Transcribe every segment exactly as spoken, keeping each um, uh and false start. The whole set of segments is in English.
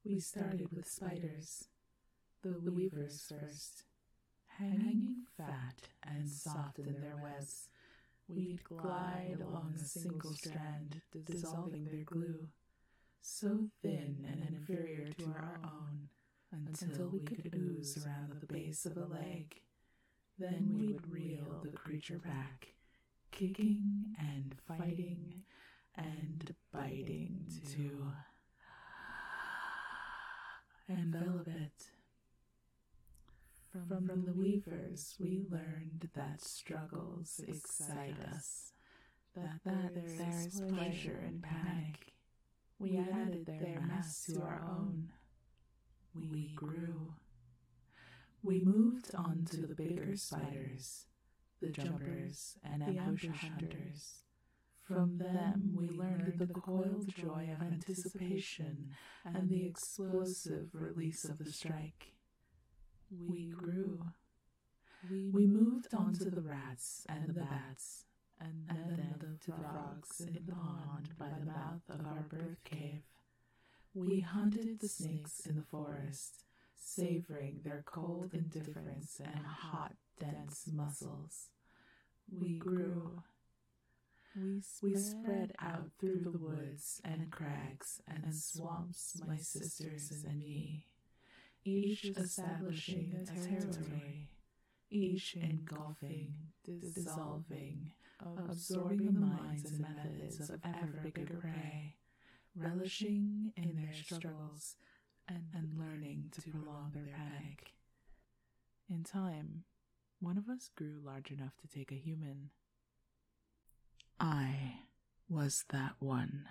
We started with spiders, the weavers first. Hanging fat and soft in their webs, we'd glide along a single strand, dissolving their glue, so thin and inferior to our own, until we could ooze around the base of a leg. Then we'd reel the creature back, kicking and fighting and biting to envelop it. From, From the weavers we learned that struggles excite us, that, that there is pleasure in panic. We added their mass to our own. We grew. We moved on to the bigger spiders, the jumpers and ambush hunters. From them we learned the coiled joy of anticipation and the explosive release of the strike. We grew. We moved on to the rats and the bats, and then the frogs in the pond by the mouth of our birth cave. We hunted the snakes in the forest, savoring their cold indifference and hot, dense muscles. We grew. We spread, we spread out through the woods and crags and swamps, my sisters and me, each establishing a territory, each engulfing, dissolving, absorbing the minds and methods of ever bigger prey, relishing in their struggles and, and learning to prolong their panic. In time, one of us grew large enough to take a human. I was that one.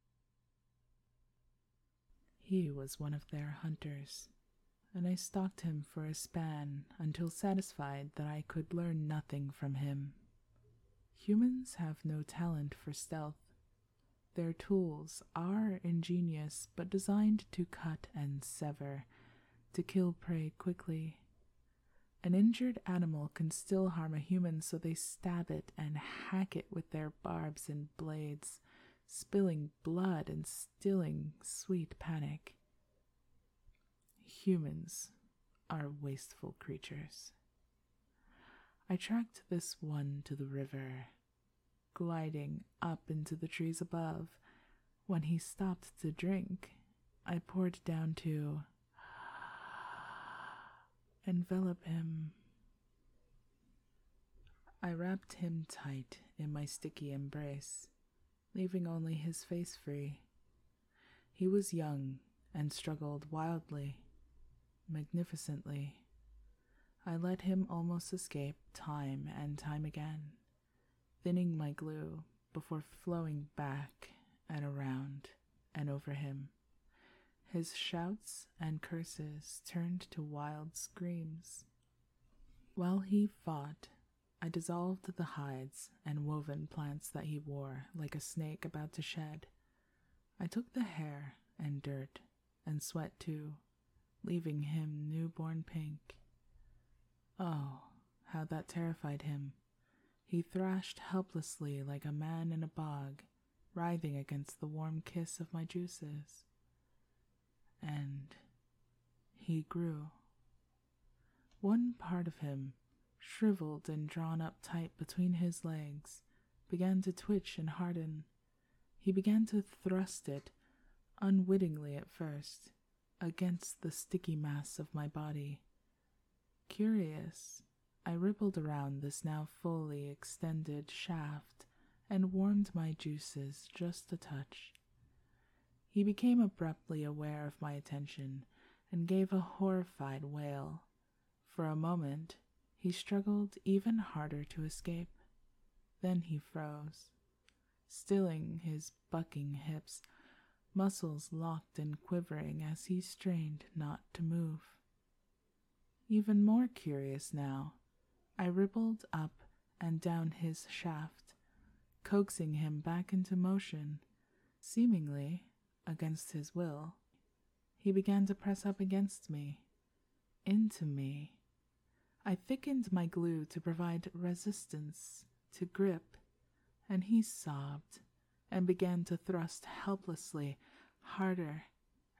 He was one of their hunters, and I stalked him for a span until satisfied that I could learn nothing from him. Humans have no talent for stealth. Their tools are ingenious but designed to cut and sever, to kill prey quickly. An injured animal can still harm a human, so they stab it and hack it with their barbs and blades, spilling blood and stilling sweet panic. Humans are wasteful creatures. I tracked this one to the river, gliding up into the trees above. When he stopped to drink, I poured down to envelop him. I wrapped him tight in my sticky embrace, leaving only his face free. He was young and struggled wildly, magnificently. I let him almost escape time and time again, thinning my glue before flowing back and around and over him. His shouts and curses turned to wild screams. While he fought, I dissolved the hides and woven plants that he wore like a snake about to shed. I took the hair and dirt and sweat too, leaving him newborn pink. Oh, how that terrified him. He thrashed helplessly like a man in a bog, writhing against the warm kiss of my juices. And he grew. One part of him, shriveled and drawn up tight between his legs, began to twitch and harden. He began to thrust it, unwittingly at first, against the sticky mass of my body. Curious, I rippled around this now fully extended shaft and warmed my juices just a touch. He became abruptly aware of my attention and gave a horrified wail. For a moment, he struggled even harder to escape. Then he froze, stilling his bucking hips, muscles locked and quivering as he strained not to move. Even more curious now, I rippled up and down his shaft, coaxing him back into motion. Seemingly against his will, he began to press up against me, into me. I thickened my glue to provide resistance, to grip, and he sobbed and began to thrust helplessly, harder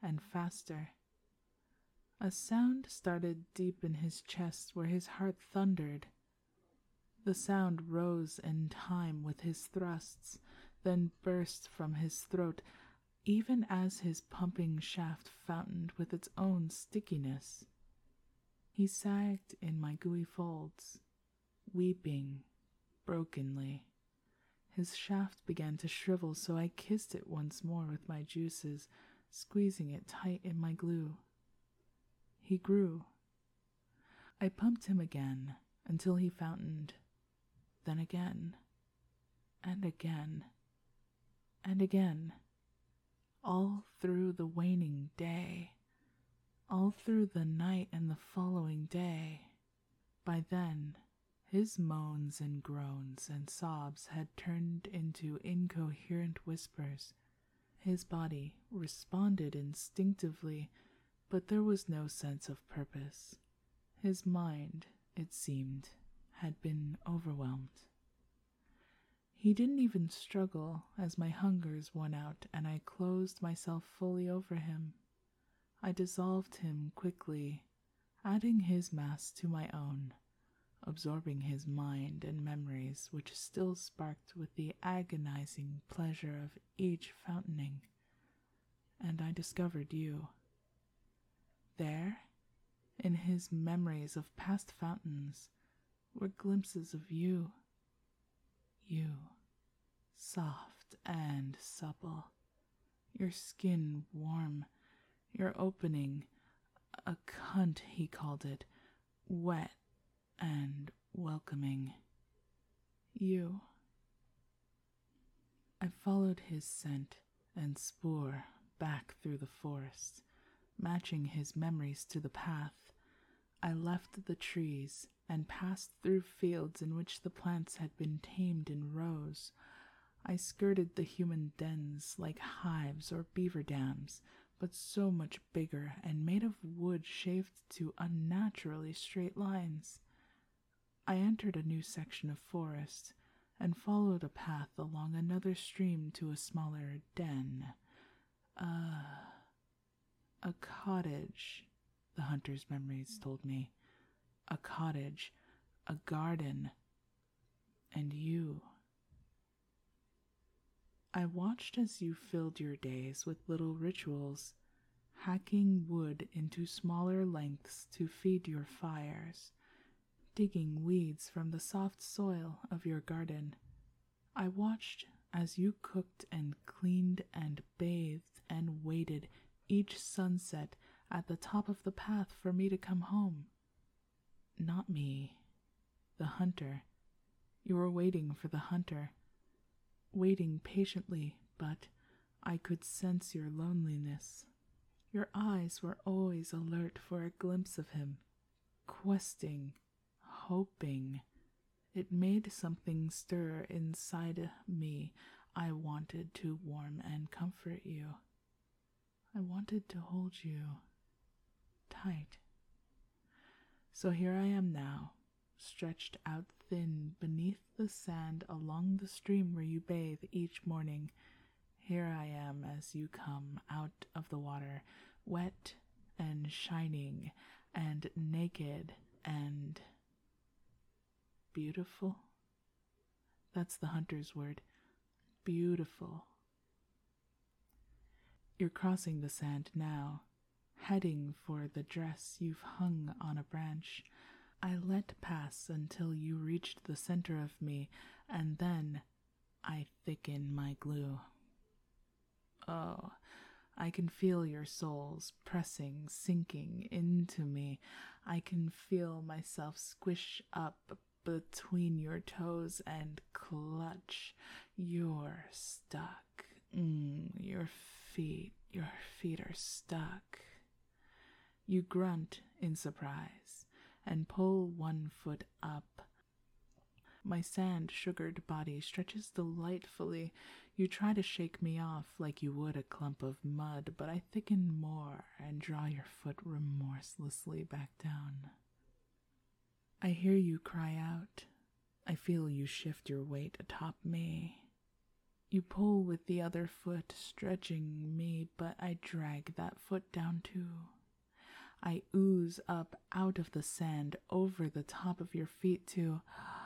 and faster. A sound started deep in his chest where his heart thundered. The sound rose in time with his thrusts, then burst from his throat, even as his pumping shaft fountained with its own stickiness. He sagged in my gooey folds, weeping brokenly. His shaft began to shrivel, so I kissed it once more with my juices, squeezing it tight in my glue. He grew. I pumped him again until he fountained, then again, and again, and again, all through the waning day, all through the night and the following day. By then, his moans and groans and sobs had turned into incoherent whispers. His body responded instinctively, but there was no sense of purpose. His mind, it seemed, had been overwhelmed. He didn't even struggle as my hungers won out and I closed myself fully over him. I dissolved him quickly, adding his mass to my own, absorbing his mind and memories which still sparked with the agonizing pleasure of each fountaining. And I discovered you. There, in his memories of past fountains, were glimpses of you. You, soft and supple, your skin warm, your opening, a cunt he called it, wet and welcoming. You. I followed his scent and spoor back through the forest, matching his memories to the path. I left the trees and passed through fields in which the plants had been tamed in rows. I skirted the human dens like hives or beaver dams, but so much bigger and made of wood shaved to unnaturally straight lines. I entered a new section of forest and followed a path along another stream to a smaller den. Uh, a cottage, the hunter's memories told me. A cottage, a garden, and you. I watched as you filled your days with little rituals, hacking wood into smaller lengths to feed your fires, digging weeds from the soft soil of your garden. I watched as you cooked and cleaned and bathed and waited each sunset at the top of the path for me to come home. Not me, the hunter. You were waiting for the hunter, waiting patiently, but I could sense your loneliness. Your eyes were always alert for a glimpse of him, questing, hoping. It made something stir inside me. I wanted to warm and comfort you. I wanted to hold you tight. So here I am now, stretched out thin beneath the sand along the stream where you bathe each morning. Here I am as you come out of the water, wet and shining and naked and beautiful. That's the hunter's word. Beautiful. You're crossing the sand now, heading for the dress you've hung on a branch. I let pass until you reached the center of me, and then I thicken my glue. Oh, I can feel your soles pressing, sinking into me. I can feel myself squish up between your toes and clutch. You're stuck. Mm, your feet, your feet are stuck. You grunt in surprise and pull one foot up. My sand-sugared body stretches delightfully. You try to shake me off like you would a clump of mud, but I thicken more and draw your foot remorselessly back down. I hear you cry out. I feel you shift your weight atop me. You pull with the other foot, stretching me, but I drag that foot down too. I ooze up out of the sand over the top of your feet to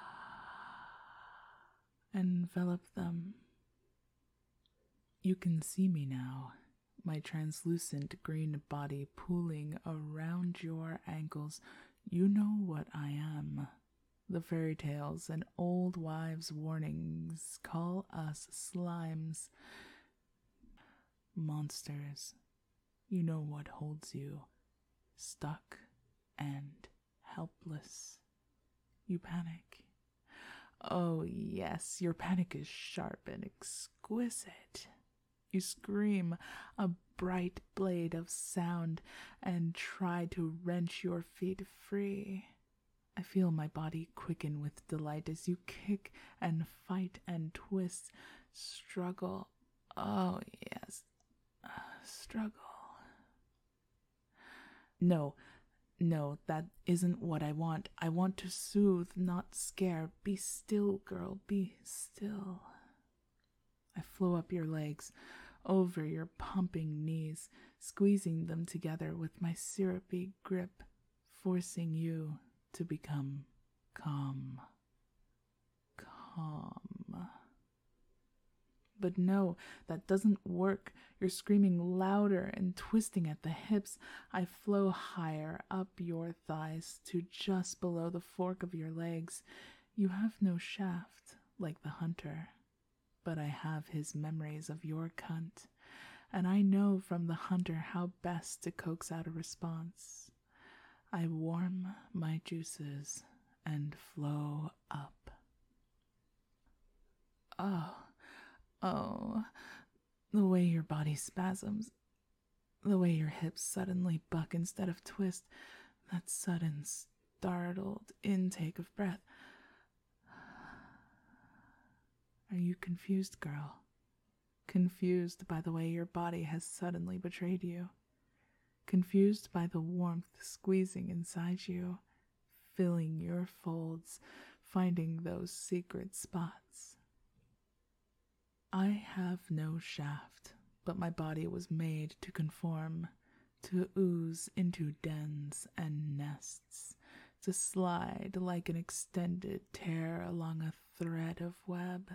envelop them. You can see me now, my translucent green body pooling around your ankles. You know what I am. The fairy tales and old wives' warnings call us slimes. Monsters. You know what holds you, stuck and helpless. You panic. Oh yes, your panic is sharp and exquisite. You scream, a bright blade of sound, and try to wrench your feet free. I feel my body quicken with delight as you kick and fight and twist, struggle. Oh yes, uh, struggle. No, no, that isn't what I want. I want to soothe, not scare. Be still, girl, be still. I flow up your legs, over your pumping knees, squeezing them together with my syrupy grip, forcing you to become calm. Calm. But no, that doesn't work. You're screaming louder and twisting at the hips. I flow higher up your thighs to just below the fork of your legs. You have no shaft, like the hunter. But I have his memories of your cunt, and I know from the hunter how best to coax out a response. I warm my juices and flow up. Oh, oh, the way your body spasms, the way your hips suddenly buck instead of twist, that sudden, startled intake of breath. Are you confused, girl? Confused by the way your body has suddenly betrayed you? Confused by the warmth squeezing inside you, filling your folds, finding those secret spots? I have no shaft, but my body was made to conform, to ooze into dens and nests, to slide like an extended tear along a thread of web.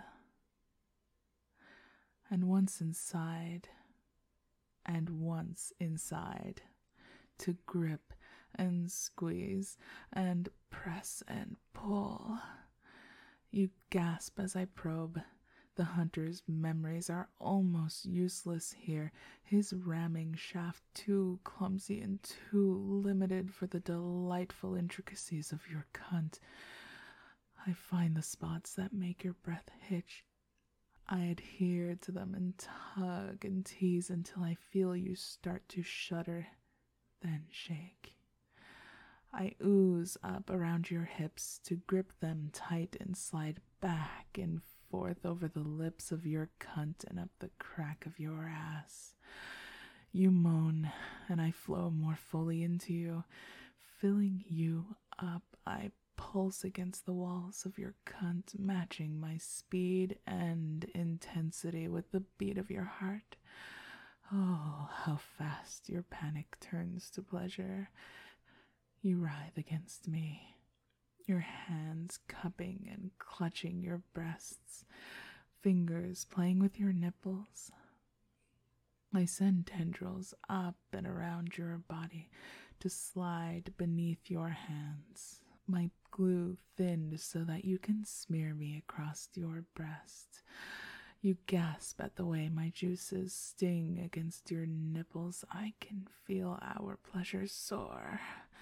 And once inside, and once inside, to grip and squeeze and press and pull. You gasp as I probe. The hunter's memories are almost useless here, his ramming shaft too clumsy and too limited for the delightful intricacies of your cunt. I find the spots that make your breath hitch. I adhere to them and tug and tease until I feel you start to shudder, then shake. I ooze up around your hips to grip them tight and slide back and forth over the lips of your cunt and up the crack of your ass. You moan, and I flow more fully into you. Filling you up, I pulse against the walls of your cunt, matching my speed and intensity with the beat of your heart. Oh, how fast your panic turns to pleasure. You writhe against me, your hands cupping and clutching your breasts, fingers playing with your nipples. I send tendrils up and around your body to slide beneath your hands, my glue thinned so that you can smear me across your breast. You gasp at the way my juices sting against your nipples. I can feel our pleasure soar.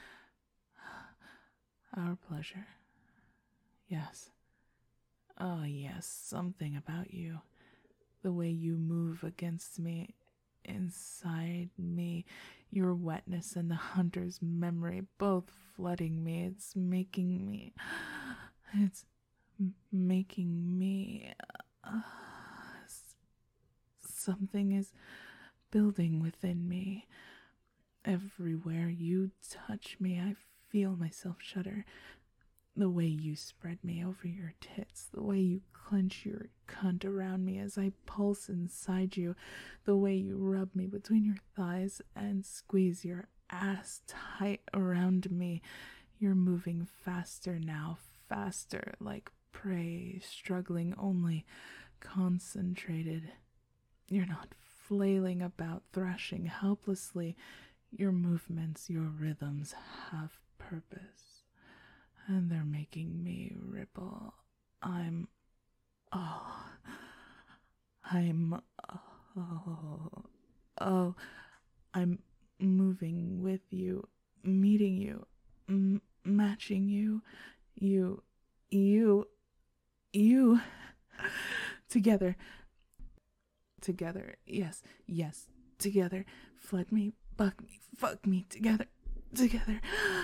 Our pleasure. Yes. Oh, yes, something about you. The way you move against me, inside me, your wetness and the hunter's memory both flooding me. It's making me... It's making me... Uh, something is building within me. Everywhere you touch me, I feel myself shudder. The way you spread me over your tits, the way you clench your cunt around me as I pulse inside you, the way you rub me between your thighs and squeeze your ass tight around me. You're moving faster now, faster, like prey, struggling only, concentrated. You're not flailing about, thrashing helplessly. Your movements, your rhythms have purpose, and they're making me ripple. I'm, oh, I'm, oh, oh, I'm moving with you, meeting you, m- matching you, you, you, you, together, together, yes, yes, together, flood me, fuck me, fuck me, together, together.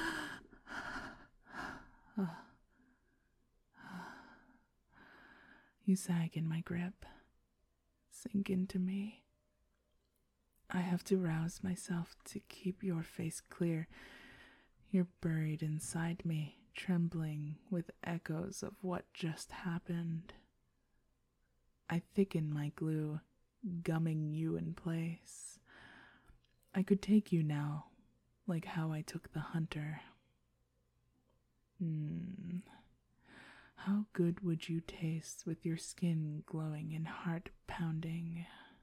You sag in my grip, sink into me. I have to rouse myself to keep your face clear. You're buried inside me, trembling with echoes of what just happened. I thicken my glue, gumming you in place. I could take you now, like how I took the hunter. Hmm. How good would you taste with your skin glowing and heart pounding?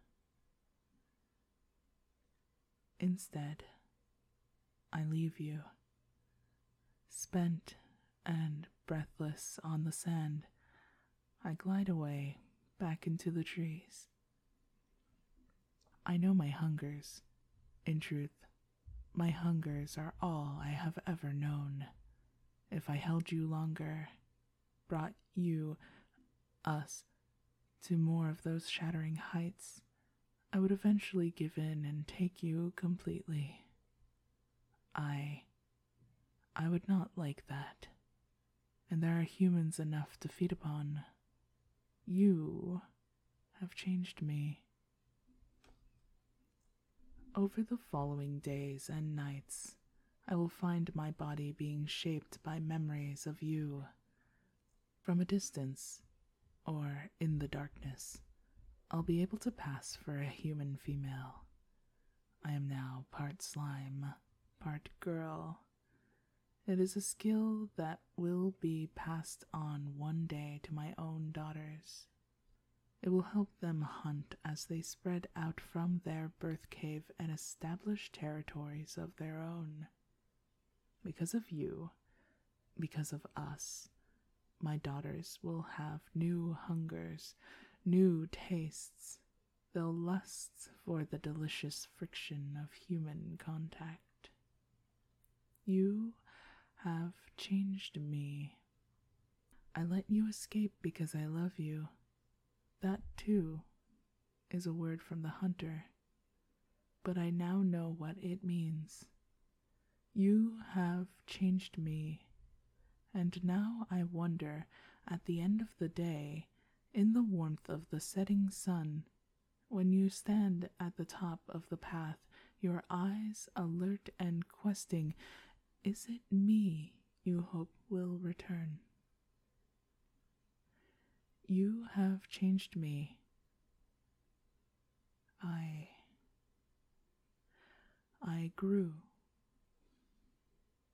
Instead, I leave you, spent and breathless on the sand. I glide away, back into the trees. I know my hungers. In truth, my hungers are all I have ever known. If I held you longer, brought you, us, to more of those shattering heights, I would eventually give in and take you completely. I, I would not like that, and there are humans enough to feed upon. You have changed me. Over the following days and nights, I will find my body being shaped by memories of you. From a distance, or in the darkness, I'll be able to pass for a human female. I am now part slime, part girl. It is a skill that will be passed on one day to my own daughters. It will help them hunt as they spread out from their birth cave and establish territories of their own. Because of you, because of us, my daughters will have new hungers, new tastes. They'll lust for the delicious friction of human contact. You have changed me. I let you escape because I love you. That, too, is a word from the hunter, but I now know what it means. You have changed me, and now I wonder, at the end of the day, in the warmth of the setting sun, when you stand at the top of the path, your eyes alert and questing, is it me you hope will return? You have changed me. I, I grew.